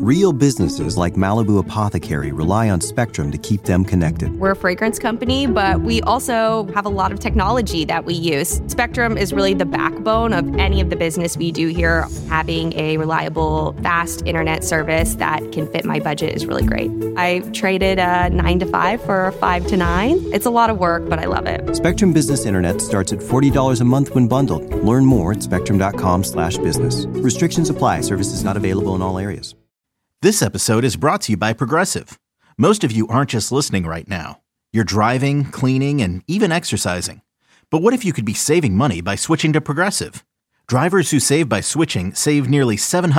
Real businesses like Malibu Apothecary rely on Spectrum to keep them connected. We're a fragrance company, but we also have a lot of technology that we use. Spectrum is really the backbone of any of the business we do here. Having a reliable, fast internet service that can fit my budget is really great. I traded a 9 to 5 for a 5 to 9. It's a lot of work, but I love it. Spectrum Business Internet starts at $40 a month when bundled. Learn more at spectrum.com/business. Restrictions apply. Services not available in all areas. This episode is brought to you by Progressive. Most of you aren't just listening right now. You're driving, cleaning, and even exercising. But what if you could be saving money by switching to Progressive? Drivers who save by switching save nearly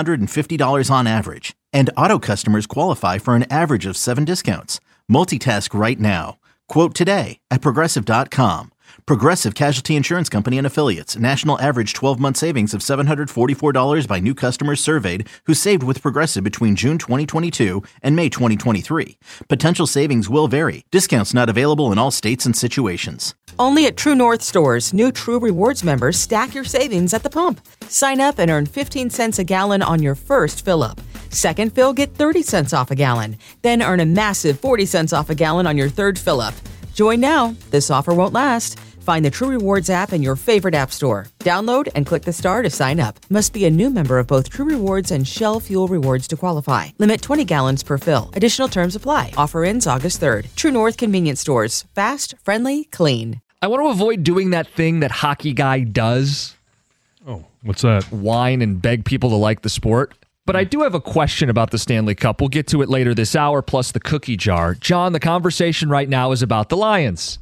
$750 on average. And auto customers qualify for an average of 7 discounts. Multitask right now. Quote today at Progressive.com. Progressive Casualty Insurance Company and Affiliates. National average 12-month savings of $744 by new customers surveyed who saved with Progressive between June 2022 and May 2023. Potential savings will vary. Discounts not available in all states and situations. Only at True North stores, new True Rewards members stack your savings at the pump. Sign up and earn 15 cents a gallon on your first fill-up. Second fill, get 30 cents off a gallon. Then earn a massive 40 cents off a gallon on your third fill-up. Join now. This offer won't last. Find the True Rewards app in your favorite app store. Download and click the star to sign up. Must be a new member of both True Rewards and Shell Fuel Rewards to qualify. Limit 20 gallons per fill. Additional terms apply. Offer ends August 3rd. True North Convenience Stores. Fast, friendly, clean. I want to avoid doing that thing that hockey guy does. Oh, what's that? Whine and beg people to like the sport. But I do have a question about the Stanley Cup. We'll get to it later this hour, plus the cookie jar. John, the conversation right now is about the Lions.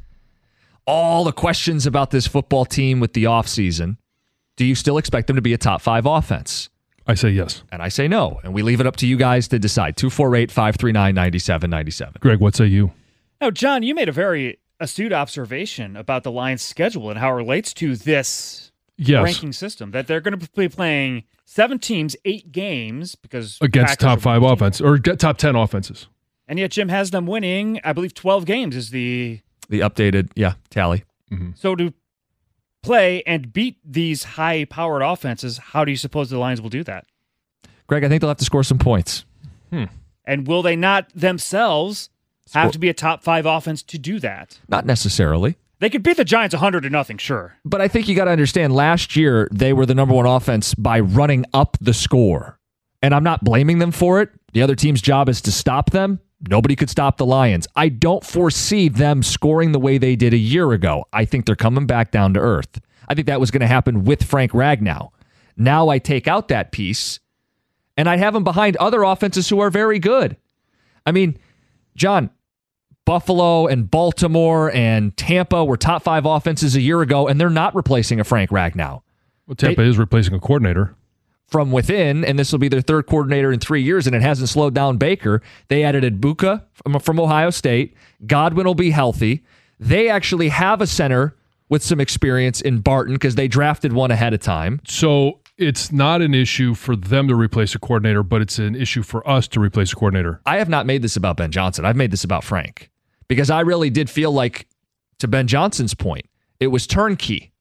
All the questions about this football team with the offseason. Do you still expect them to be a top 5 offense? I say yes. And I say no. And we leave it up to you guys to decide. 248-539-9797. Greg, what say you? Now, John, you made a very astute observation about the Lions' schedule and how it relates to this ranking system, that they're going to be playing 7 teams, 8 games, because against top 5 offense or top 10 offenses. And yet Jim has them winning, I believe 12 games is the updated, tally. Mm-hmm. So to play and beat these high-powered offenses, how do you suppose the Lions will do that? Greg, I think they'll have to score some points. And will they not themselves have to be a top 5 offense to do that? Not necessarily. They could beat the Giants 100-0, sure. But I think you got to understand, last year they were the number 1 offense by running up the score. And I'm not blaming them for it. The other team's job is to stop them. Nobody could stop the Lions. I don't foresee them scoring the way they did a year ago. I think they're coming back down to earth. I think that was going to happen with Frank Ragnow. Now I take out that piece, and I'd have them behind other offenses who are very good. I mean, John, Buffalo and Baltimore and Tampa were top 5 offenses a year ago, and they're not replacing a Frank Ragnow. Well, Tampa is replacing a coordinator. From within, and this will be their 3rd coordinator in 3 years, and it hasn't slowed down Baker. They added Ibuka from Ohio State. Godwin will be healthy. They actually have a center with some experience in Barton because they drafted one ahead of time. So it's not an issue for them to replace a coordinator, but it's an issue for us to replace a coordinator. I have not made this about Ben Johnson. I've made this about Frank because I really did feel like, to Ben Johnson's point, it was turnkey.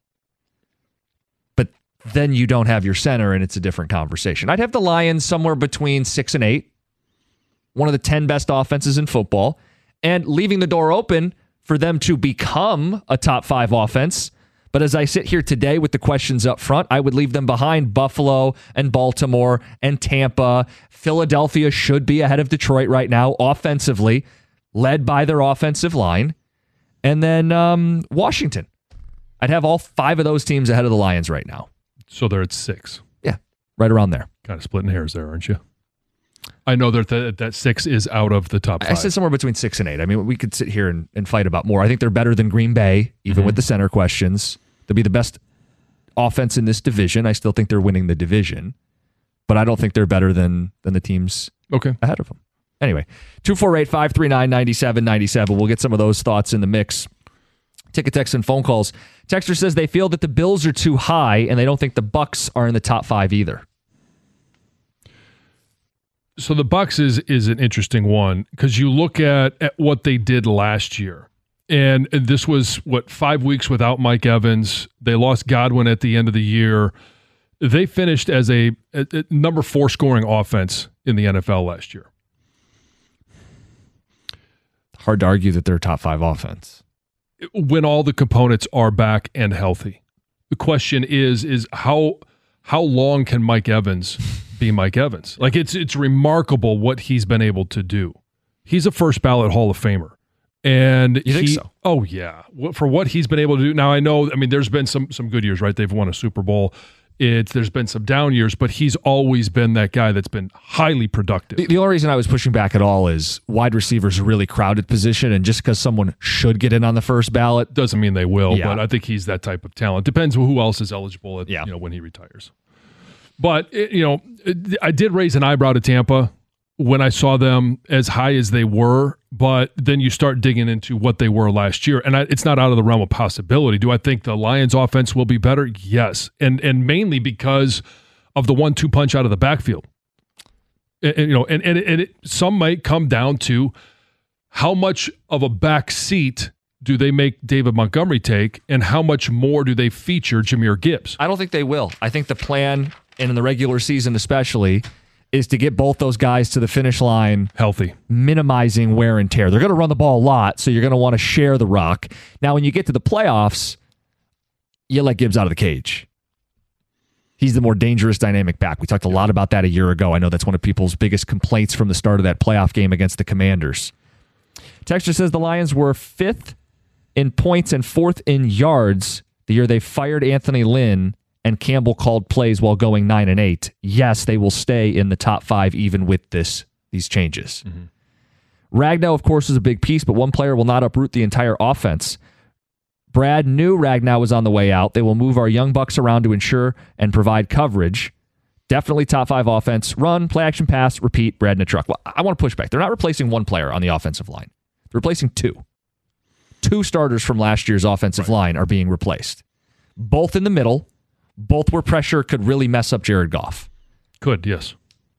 Then you don't have your center, and it's a different conversation. I'd have the Lions somewhere between 6 and 8, one of the 10 best offenses in football, and leaving the door open for them to become a top 5 offense. But as I sit here today with the questions up front, I would leave them behind Buffalo and Baltimore and Tampa. Philadelphia should be ahead of Detroit right now offensively, led by their offensive line. And then Washington. I'd have all 5 of those teams ahead of the Lions right now. So they're at 6. Yeah, right around there. Kind of splitting hairs there, aren't you? I know that 6 is out of the top 5. I said somewhere between 6 and 8. I mean, we could sit here and fight about more. I think they're better than Green Bay, even with the center questions. They'll be the best offense in this division. I still think they're winning the division, but I don't think they're better than the teams ahead of them. Anyway, 248-539-9797. We'll get some of those thoughts in the mix. Ticket, text, and phone calls. Texter says they feel that the Bills are too high, and they don't think the Bucs are in the top 5 either. So the Bucs is an interesting one because you look at what they did last year, and this was 5 weeks without Mike Evans. They lost Godwin at the end of the year. They finished as a number 4 scoring offense in the NFL last year. Hard to argue that they're a top 5 offense. When all the components are back and healthy. The question is how long can Mike Evans be Mike Evans? Like, it's remarkable what he's been able to do. He's a first ballot Hall of Famer. And you think so? Oh, yeah. For what he's been able to do. Now, I know, there's been some good years, right? They've won a Super Bowl. There's been some down years, but he's always been that guy that's been highly productive. The only reason I was pushing back at all is wide receivers a really crowded position, and just because someone should get in on the first ballot doesn't mean they will. Yeah. But I think he's that type of talent. Depends who else is eligible at, when he retires. But I did raise an eyebrow to Tampa when I saw them as high as they were, but then you start digging into what they were last year, and it's not out of the realm of possibility. Do I think the Lions offense will be better? Yes, and mainly because of the 1-2 punch out of the backfield. Some might come down to how much of a back seat do they make David Montgomery take, and how much more do they feature Jahmyr Gibbs? I don't think they will. I think the plan, and in the regular season especially, is to get both those guys to the finish line healthy, minimizing wear and tear. They're going to run the ball a lot, so you're going to want to share the rock. Now, when you get to the playoffs, you let Gibbs out of the cage. He's the more dangerous dynamic back. We talked a lot about that a year ago. I know that's one of people's biggest complaints from the start of that playoff game against the Commanders. Texture says the Lions were 5th in points and 4th in yards the year they fired Anthony Lynn and Campbell called plays while going 9-8. Yes, they will stay in the top 5 even with these changes. Mm-hmm. Ragnow, of course, is a big piece, but one player will not uproot the entire offense. Brad knew Ragnow was on the way out. They will move our young bucks around to ensure and provide coverage. Definitely top 5 offense. Run, play action, pass, repeat, Brad in a truck. Well, I want to push back. They're not replacing one player on the offensive line. They're replacing 2. 2 starters from last year's offensive line are being replaced. Both in the middle. Both where pressure could really mess up Jared Goff. Could, yes.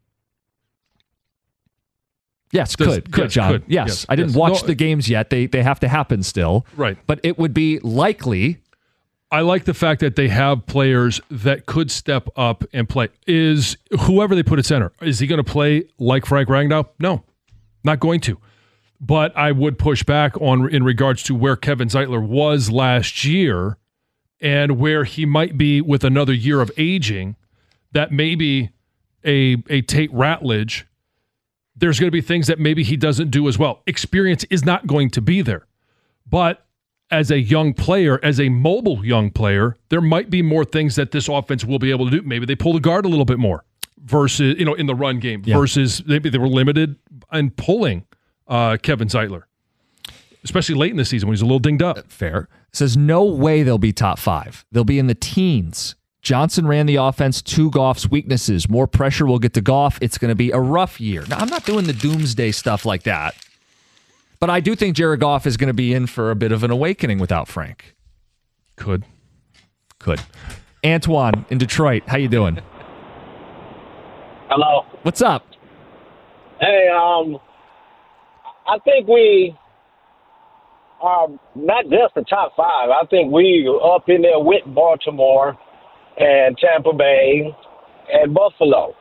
Yes, John. Could, yes. I didn't watch the games yet. They have to happen still. Right. But it would be likely. I like the fact that they have players that could step up and play. Is whoever they put at center, is he going to play like Frank Ragnow? No, not going to. But I would push back in regards to where Kevin Zeitler was last year and where he might be with another year of aging, that maybe a Tate Ratledge, there's going to be things that maybe he doesn't do as well. Experience is not going to be there. But as a young player, as a mobile young player, there might be more things that this offense will be able to do. Maybe they pull the guard a little bit more versus, in the run game, versus maybe they were limited in pulling Kevin Zeitler, especially late in the season when he's a little dinged up. Fair. Says no way they'll be top 5. They'll be in the teens. Johnson ran the offense to Goff's weaknesses. More pressure will get to Goff. It's going to be a rough year. Now, I'm not doing the doomsday stuff like that, but I do think Jared Goff is going to be in for a bit of an awakening without Frank. Could. Antoine in Detroit, how you doing? Hello. What's up? Hey, I think we are not just the top 5. I think we are up in there with Baltimore and Tampa Bay and Buffalo.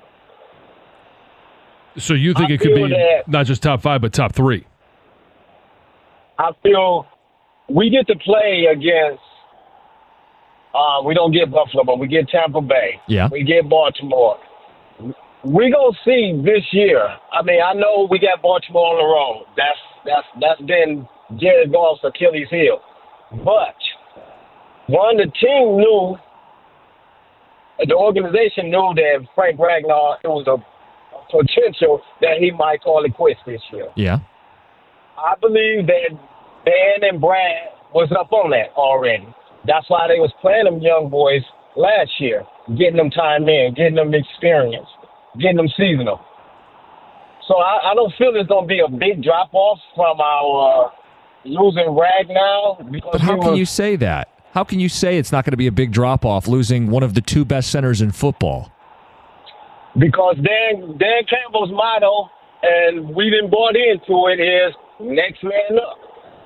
So you think it could be not just top 5, but top 3? I feel we get to play against, we don't get Buffalo, but we get Tampa Bay. Yeah. We get Baltimore. We're going to see this year. I mean, I know we got Baltimore on the road. That's been Jared Goff's Achilles heel. But the team knew, the organization knew that Frank Ragnow, it was a potential that he might call it quits this year. Yeah. I believe that Dan and Brad was up on that already. That's why they was playing them young boys last year, getting them time in, getting them experience, getting them seasonal. So I don't feel there's going to be a big drop-off from our losing Ragnow. But how can you say that? How can you say it's not going to be a big drop-off losing one of the 2 best centers in football? Because Dan Campbell's motto, and we didn't bought into it, is next man up.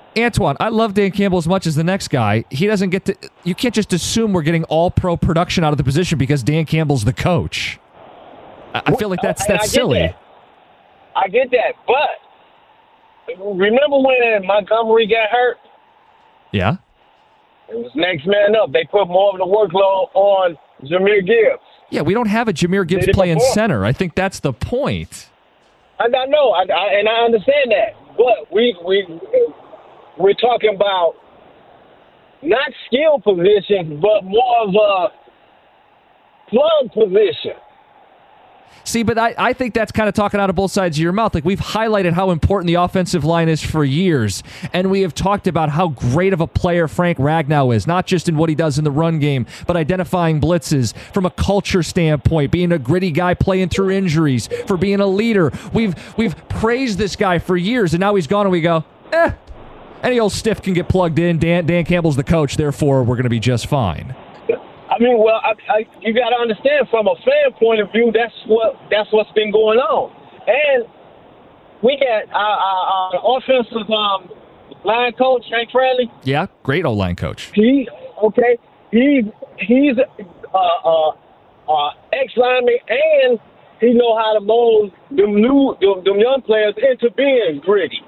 Antoine, I love Dan Campbell as much as the next guy. He doesn't get to. You can't just assume we're getting all pro production out of the position because Dan Campbell's the coach. I feel like that's silly. I get that, but remember when Montgomery got hurt? Yeah. It was next man up. They put more of the workload on Jahmyr Gibbs. Yeah, we don't have a Jahmyr Gibbs playing center. I think that's the point. I know, and I understand that, but we're talking about not skill positions, but more of a plug position. See, but I think that's kind of talking out of both sides of your mouth. Like, we've highlighted how important the offensive line is for years, and we have talked about how great of a player Frank Ragnow is, not just in what he does in the run game, but identifying blitzes from a culture standpoint, being a gritty guy playing through injuries, for being a leader. We've praised this guy for years, and now he's gone, and we go, any old stiff can get plugged in. Dan Campbell's the coach, therefore we're going to be just fine. I mean, well, you got to understand from a fan point of view, that's what's been going on. And we got our offensive line coach, Hank Fraley. Yeah, great old line coach. He's ex-lineman, and he know how to mold them young players into being gritty.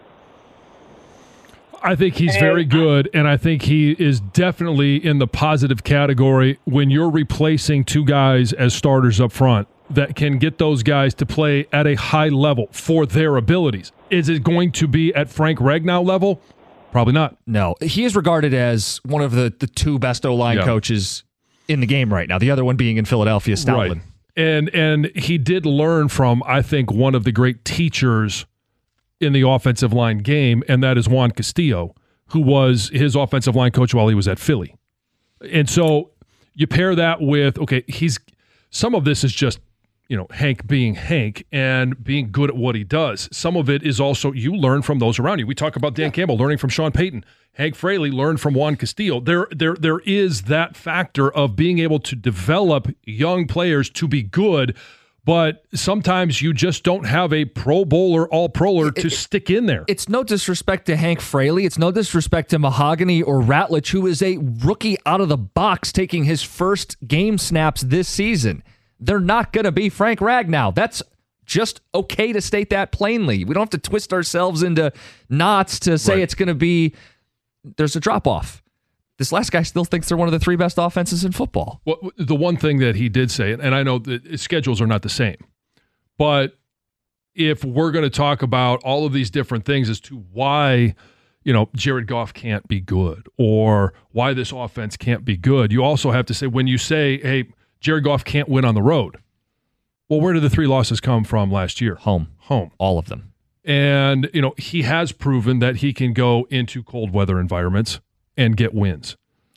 I think he's very good, and I think he is definitely in the positive category when you're replacing two guys as starters up front that can get those guys to play at a high level for their abilities. Is it going to be at Frank Ragnow level? Probably not. No. He is regarded as one of the two best O-line coaches in the game right now, the other one being in Philadelphia, Stoutland. Right. And he did learn from, I think, one of the great teachers in the offensive line game, and that is Juan Castillo, who was his offensive line coach while he was at Philly. And so you pair that with, okay, some of this is just, Hank being Hank and being good at what he does. Some of it is also you learn from those around you. We talk about Dan Campbell learning from Sean Payton. Hank Fraley learned from Juan Castillo. There is that factor of being able to develop young players to be good, but sometimes you just don't have a Pro Bowler, All-Proler to stick in there. It's no disrespect to Hank Fraley. It's no disrespect to Mahogany or Ratledge, who is a rookie out of the box taking his first game snaps this season. They're not going to be Frank Ragnow. That's just okay to state that plainly. We don't have to twist ourselves into knots to say it's going to be there's a drop-off. This last guy still thinks they're one of the three best offenses in football. Well, the one thing that he did say, and I know that schedules are not the same, but if we're going to talk about all of these different things as to why, Jared Goff can't be good or why this offense can't be good, you also have to say, when you say, hey, Jared Goff can't win on the road, well, where did the three losses come from last year? Home. All of them. And, he has proven that he can go into cold weather environments and get wins.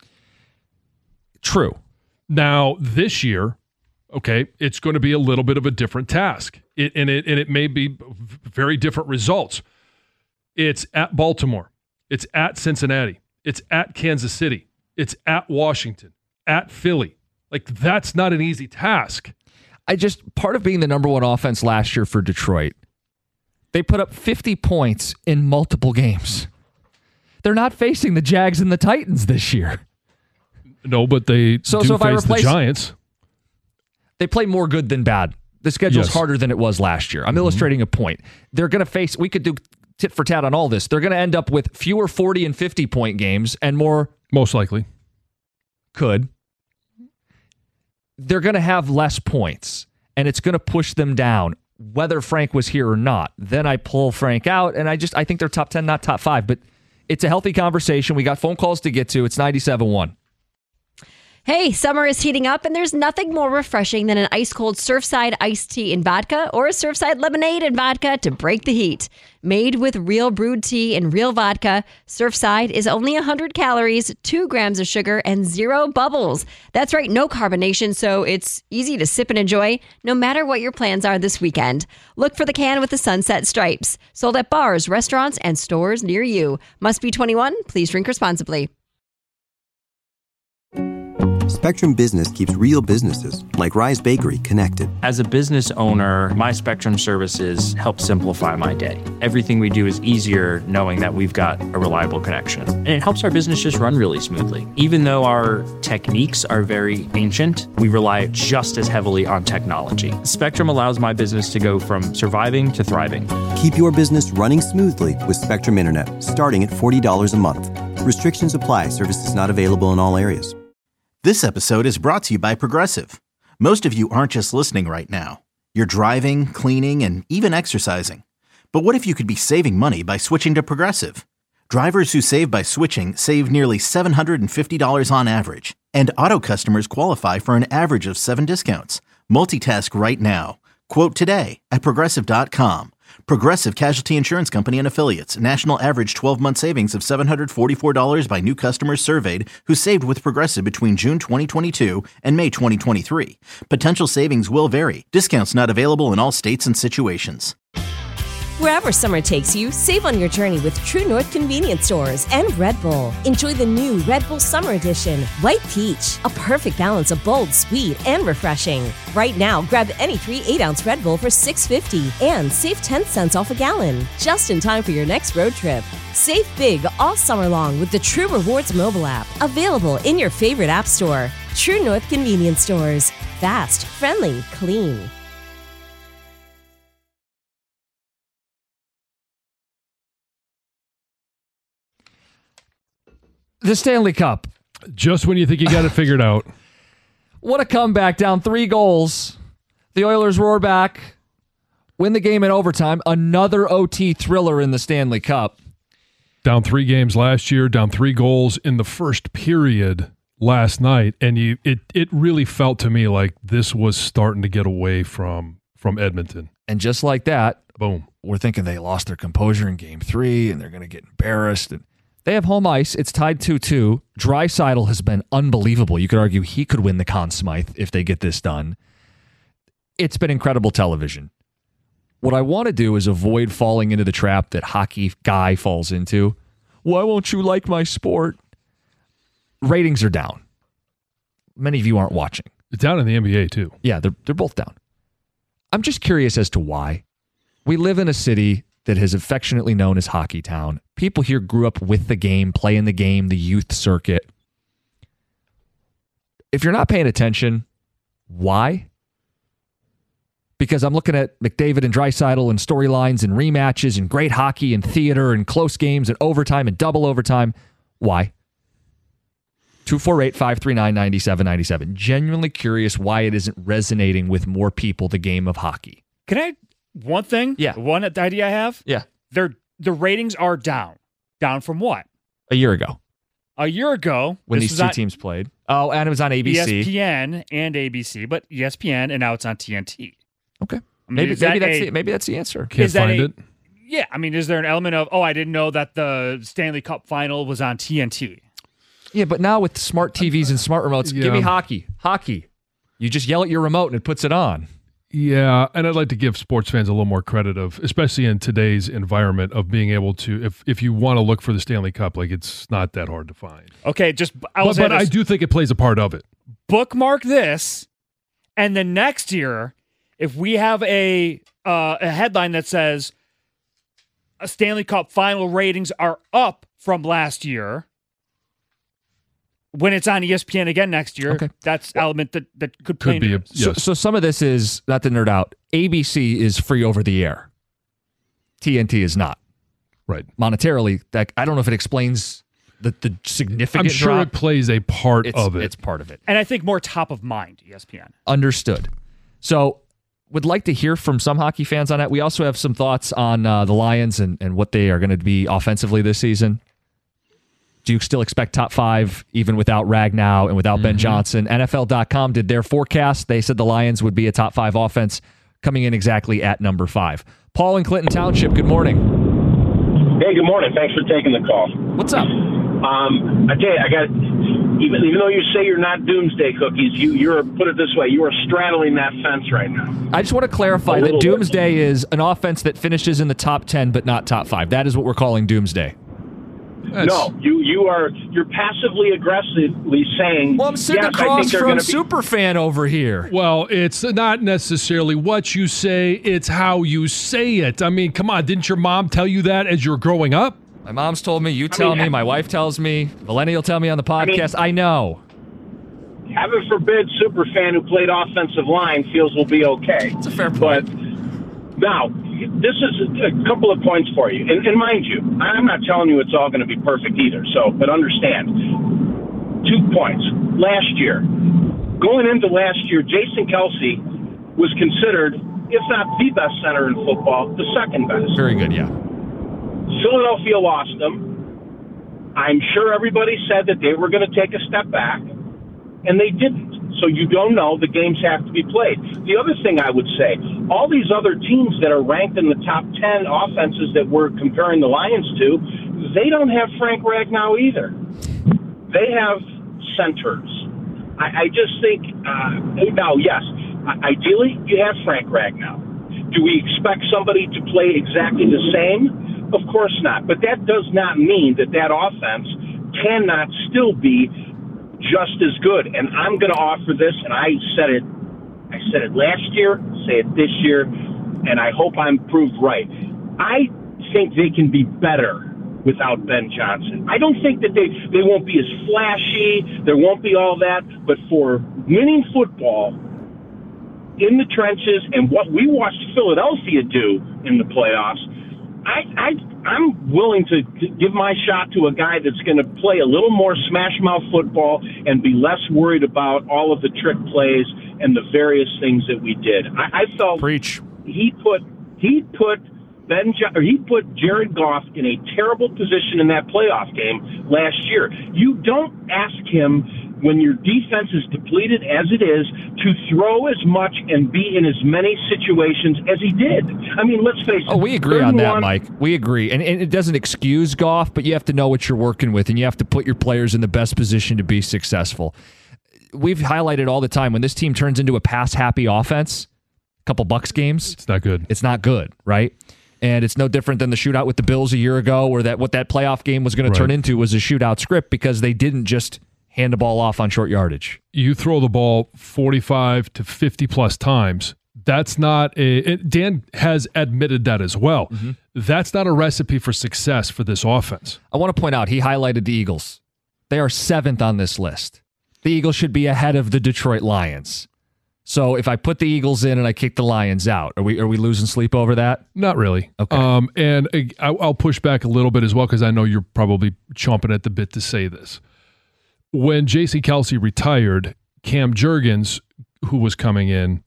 True. Now, this year, okay, it's going to be a little bit of a different task. It may be very different results. It's at Baltimore. It's at Cincinnati. It's at Kansas City. It's at Washington. At Philly. Like, that's not an easy task. Part of being the number one offense last year for Detroit, they put up 50 points in multiple games. They're not facing the Jags and the Titans this year. No, but they face the Giants. They play more good than bad. The schedule's harder than it was last year. I'm illustrating a point. They're going to face, we could do tit for tat on all this. They're going to end up with fewer 40 and 50-point games and more. Most likely. Could. They're going to have less points, and it's going to push them down, whether Frank was here or not. Then I pull Frank out, and I think they're top 10, not top 5, but it's a healthy conversation. We got phone calls to get to. It's 97.1. Hey, summer is heating up, and there's nothing more refreshing than an ice-cold Surfside iced tea and vodka or a Surfside lemonade and vodka to break the heat. Made with real brewed tea and real vodka, Surfside is only 100 calories, 2 grams of sugar, and 0 bubbles. That's right, no carbonation, so it's easy to sip and enjoy no matter what your plans are this weekend. Look for the can with the sunset stripes. Sold at bars, restaurants, and stores near you. Must be 21. Please drink responsibly. Spectrum Business keeps real businesses, like Rise Bakery, connected. As a business owner, my Spectrum services help simplify my day. Everything we do is easier knowing that we've got a reliable connection. And it helps our business just run really smoothly. Even though our techniques are very ancient, we rely just as heavily on technology. Spectrum allows my business to go from surviving to thriving. Keep your business running smoothly with Spectrum Internet, starting at $40 a month. Restrictions apply. Services not available in all areas. This episode is brought to you by Progressive. Most of you aren't just listening right now. You're driving, cleaning, and even exercising. But what if you could be saving money by switching to Progressive? Drivers who save by switching save nearly $750 on average. And auto customers qualify for an average of 7 discounts. Multitask right now. Quote today at Progressive.com. Progressive Casualty Insurance Company and Affiliates. National average 12-month savings of $744 by new customers surveyed who saved with Progressive between June 2022 and May 2023. Potential savings will vary. Discounts not available in all states and situations. Wherever summer takes you, save on your journey with True North Convenience Stores and Red Bull. Enjoy the new Red Bull Summer Edition, White Peach, a perfect balance of bold, sweet, and refreshing. Right now, grab any 3 8-ounce Red Bull for $6.50 and save 10 cents off a gallon, just in time for your next road trip. Save big all summer long with the True Rewards mobile app, available in your favorite app store. True North Convenience Stores. Fast, friendly, clean. The Stanley Cup. Just when you think you got it figured out. What a comeback, down 3 goals. The Oilers roar back, win the game in overtime. Another OT thriller in the Stanley Cup. Down 3 games last year, down 3 goals in the first period last night. And it really felt to me like this was starting to get away from Edmonton. And just like that, boom. We're thinking they lost their composure in game 3 and they're going to get embarrassed. And they have home ice. It's tied 2-2. Draisaitl has been unbelievable. You could argue he could win the Conn Smythe if they get this done. It's been incredible television. What I want to do is avoid falling into the trap that hockey guy falls into. Why won't you like my sport? Ratings are down. Many of you aren't watching. It's down in the NBA too. Yeah, they're both down. I'm just curious as to why. We live in a city that is affectionately known as Hockey Town. People here grew up with the game, playing the game, the youth circuit. If you're not paying attention, why? Because I'm looking at McDavid and Draisaitl and storylines and rematches and great hockey and theater and close games and overtime and double overtime. Why? 248-539-9797. Genuinely curious why it isn't resonating with more people, the game of hockey. Can I... One thing? Yeah. One idea I have? Yeah. The ratings are down. Down from what? A year ago. A year ago. When these two teams played. Oh, and it was on ABC. ESPN and ABC, but ESPN, and now it's on TNT. Okay. I mean, maybe that's the answer. Can't find it. Yeah. I mean, is there an element of, I didn't know that the Stanley Cup final was on TNT? Yeah, but now with smart TVs and smart remotes, give me hockey. Hockey. You just yell at your remote and it puts it on. Yeah, and I'd like to give sports fans a little more credit of, especially in today's environment, of being able to, if you want to look for the Stanley Cup, like it's not that hard to find. Okay, but I do think it plays a part of it. Bookmark this, and then next year, if we have a headline that says a Stanley Cup final ratings are up from last year, when it's on ESPN again next year, that's element that could play. Yes. So some of this is, not to nerd out, ABC is free over the air. TNT is not. Right. Monetarily, I don't know if it explains the significant I'm sure drop. It plays a part of it. It's part of it. And I think more top of mind, ESPN. Understood. So would like to hear from some hockey fans on that. We also have some thoughts on the Lions and what they are going to be offensively this season. Do you still expect top 5 even without Ragnow and without Ben Johnson? NFL.com did their forecast. They said the Lions would be a top 5 offense, coming in exactly at number 5. Paul in Clinton Township, good morning. Hey, good morning. Thanks for taking the call. What's up? I tell you, I got even though you say you're not doomsday cookies, you're put it this way, you are straddling that fence right now. I just want to clarify that doomsday is an offense that finishes in the top 10 but not top 5. That is what we're calling doomsday. No, you're passively aggressively saying. Well, I'm sitting yes, across from be... Superfan over here. Well, it's not necessarily what you say; it's how you say it. I mean, come on, didn't your mom tell you that as you're growing up? My mom's told me. You tell me. My wife tells me. Millennial tell me on the podcast. I know. Heaven forbid, Superfan who played offensive line feels we'll be okay. It's a fair point. But now, this is a couple of points for you. And mind you, I'm not telling you it's all going to be perfect either. But understand, 2 points. Last year, going into last year, Jason Kelce was considered, if not the best center in football, the second best. Very good, yeah. Philadelphia lost him. I'm sure everybody said that they were going to take a step back. And they didn't. So you don't know. The games have to be played. The other thing I would say, all these other teams that are ranked in the top 10 offenses that we're comparing the Lions to, they don't have Frank Ragnow either. They have centers. I just think, now, yes, ideally you have Frank Ragnow. Do we expect somebody to play exactly the same? Of course not. But that does not mean that offense cannot still be just as good. And I'm going to offer this, and I said it last year, say it this year, and I hope I'm proved right. I think they can be better without Ben Johnson. I don't think that they won't be as flashy, there won't be all that, but for winning football in the trenches and what we watched Philadelphia do in the playoffs, I'm willing to give my shot to a guy that's going to play a little more smash mouth football and be less worried about all of the trick plays and the various things that we did. I felt Preach. He put Jared Goff in a terrible position in that playoff game last year. You don't ask him, when your defense is depleted as it is, to throw as much and be in as many situations as he did. I mean, let's face it. Oh, we agree on that, Mike. We agree. And it doesn't excuse Goff, but you have to know what you're working with, and you have to put your players in the best position to be successful. We've highlighted all the time, when this team turns into a pass-happy offense, a couple Bucs games, it's not good. It's not good, right? And it's no different than the shootout with the Bills a year ago, where what that playoff game was going to turn into was a shootout script, because they didn't just hand the ball off on short yardage. You throw the ball 45 to 50 plus times. That's not Dan has admitted that as well. Mm-hmm. That's not a recipe for success for this offense. I want to point out, he highlighted the Eagles. They are 7th on this list. The Eagles should be ahead of the Detroit Lions. So if I put the Eagles in and I kick the Lions out, are we losing sleep over that? Not really. Okay. And I'll push back a little bit as well, because I know you're probably chomping at the bit to say this. When J.C. Kelce retired, Cam Jurgens, who was coming in,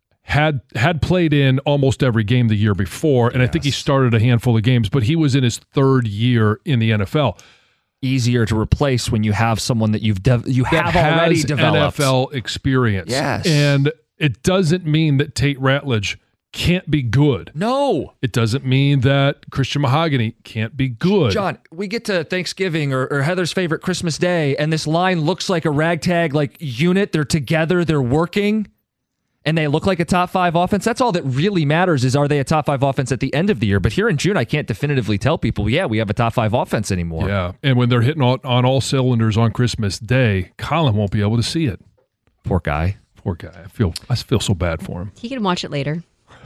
had played in almost every game the year before, and I think he started a handful of games, but he was in his 3rd year in the NFL. Easier to replace when you have someone that you have already developed NFL experience. Yes, and it doesn't mean that Tate Ratledge can't be good. No. It doesn't mean that Christian Mahogany can't be good. John, we get to Thanksgiving or Heather's favorite Christmas Day, and this line looks like a ragtag unit. They're together, they're working, and they look like a top 5 offense. That's all that really matters, is, are they a top 5 offense at the end of the year? But here in June, I can't definitively tell people, we have a top 5 offense anymore. Yeah, and when they're hitting on all cylinders on Christmas Day, Colin won't be able to see it. Poor guy. I feel so bad for him. He can watch it later.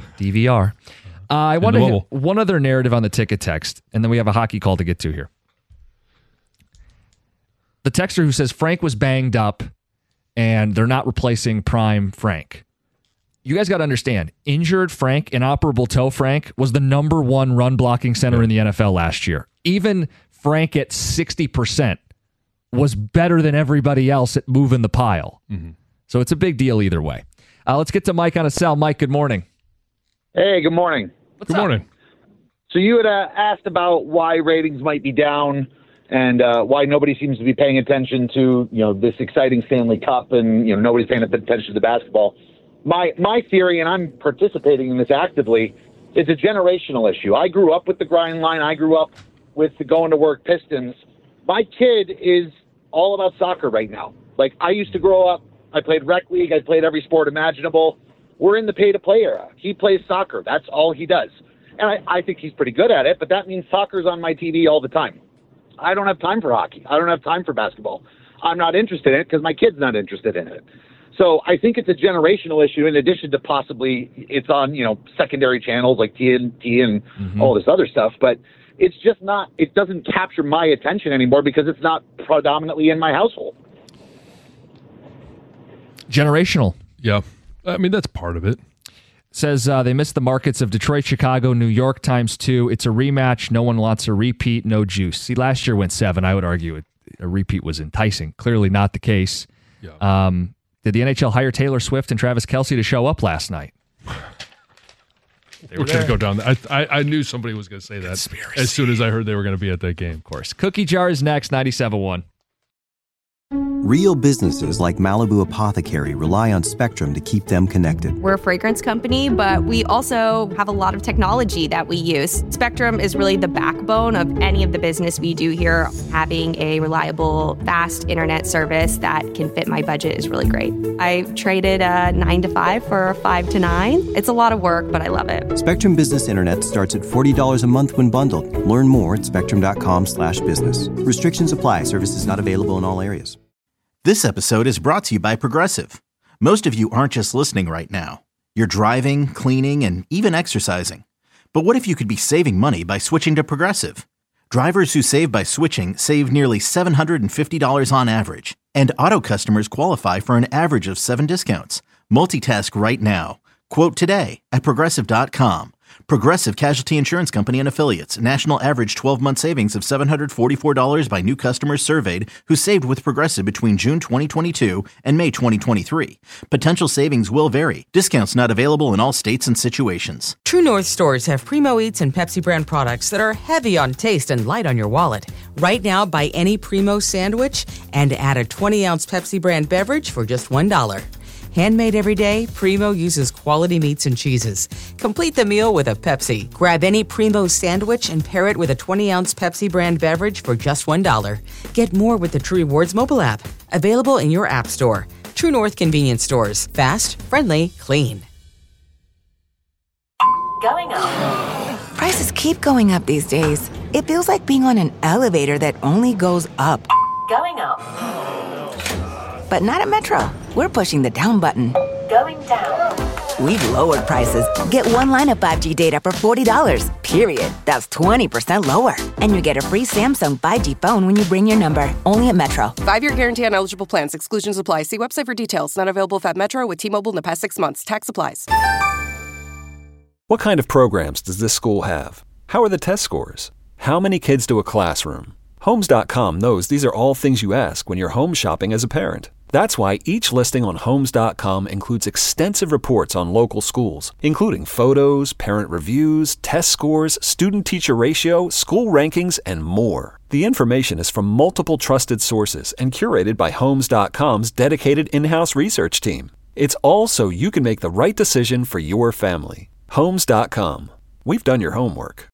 DVR. I want to hit one other narrative on the ticket text, and then we have a hockey call to get to here. The texter who says Frank was banged up and they're not replacing prime Frank. You guys got to understand, injured Frank, inoperable toe Frank, was the number 1 run blocking center in the NFL last year. Even Frank at 60% was better than everybody else at moving the pile. Mm-hmm. So it's a big deal either way. Let's get to Mike on a cell. Mike, good morning. Hey, good morning. Good morning. So you had asked about why ratings might be down and why nobody seems to be paying attention to, this exciting Stanley Cup, and, nobody's paying attention to the basketball. My theory, and I'm participating in this actively, is a generational issue. I grew up with the grind line. I grew up with the going to work Pistons. My kid is all about soccer right now. Like, I used to grow up, I played rec league, I played every sport imaginable. We're in the pay-to-play era. He plays soccer. That's all he does. And I think he's pretty good at it, but that means soccer's on my TV all the time. I don't have time for hockey. I don't have time for basketball. I'm not interested in it because my kid's not interested in it. So I think it's a generational issue in addition to possibly it's on, secondary channels like TNT and all this other stuff. But it's just not, it doesn't capture my attention anymore because it's not predominantly in my household. Generational. Yeah. I mean, that's part of it. Says they missed the markets of Detroit, Chicago, New York ×2. It's a rematch. No one wants a repeat. No juice. See, last year went 7. I would argue a repeat was enticing. Clearly not the case. Yeah. Did the NHL hire Taylor Swift and Travis Kelce to show up last night? We're going to go down. I knew somebody was going to say that Conspiracy. As soon as I heard they were going to be at that game. Of course. Cookie Jar is next, 97.1. Real businesses like Malibu Apothecary rely on Spectrum to keep them connected. We're a fragrance company, but we also have a lot of technology that we use. Spectrum is really the backbone of any of the business we do here. Having a reliable, fast internet service that can fit my budget is really great. I traded a 9 to 5 for a 5 to 9. It's a lot of work, but I love it. Spectrum Business Internet starts at $40 a month when bundled. Learn more at spectrum.com/business. Restrictions apply. Services not available in all areas. This episode is brought to you by Progressive. Most of you aren't just listening right now. You're driving, cleaning, and even exercising. But what if you could be saving money by switching to Progressive? Drivers who save by switching save nearly $750 on average. And auto customers qualify for an average of 7 discounts. Multitask right now. Quote today at Progressive.com. Progressive Casualty Insurance Company and Affiliates. National average 12-month savings of $744 by new customers surveyed who saved with Progressive between June 2022 and May 2023. Potential savings will vary. Discounts not available in all states and situations. True North stores have Primo Eats and Pepsi brand products that are heavy on taste and light on your wallet. Right now, buy any Primo sandwich and add a 20-ounce Pepsi brand beverage for just $1. Handmade every day, Primo uses quality meats and cheeses. Complete the meal with a Pepsi. Grab any Primo sandwich and pair it with a 20-ounce Pepsi brand beverage for just $1. Get more with the True Rewards mobile app. Available in your app store. True North convenience stores. Fast, friendly, clean. Going up. Prices keep going up these days. It feels like being on an elevator that only goes up. Going up. But not at Metro. We're pushing the down button. Going down. We've lowered prices. Get one line of 5G data for $40, period. That's 20% lower. And you get a free Samsung 5G phone when you bring your number. Only at Metro. 5-year guarantee on eligible plans. Exclusions apply. See website for details. Not available at Metro with T-Mobile in the past 6 months. Tax applies. What kind of programs does this school have? How are the test scores? How many kids to a classroom? Homes.com knows these are all things you ask when you're home shopping as a parent. That's why each listing on Homes.com includes extensive reports on local schools, including photos, parent reviews, test scores, student-teacher ratio, school rankings, and more. The information is from multiple trusted sources and curated by Homes.com's dedicated in-house research team. It's all so you can make the right decision for your family. Homes.com. We've done your homework.